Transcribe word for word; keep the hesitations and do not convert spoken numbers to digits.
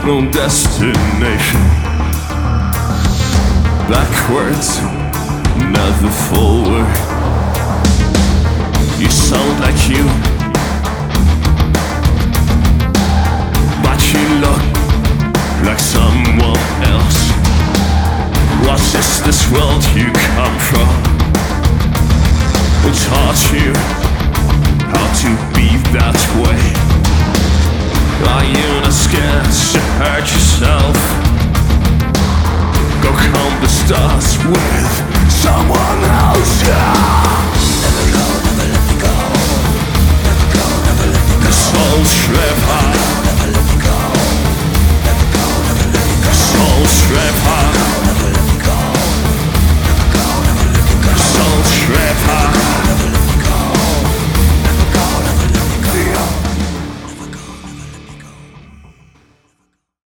no destination. Backwards, never forward. You sound like you, but you look like someone else. What is this world you come from? Who taught you how to be that way? Are you not scared to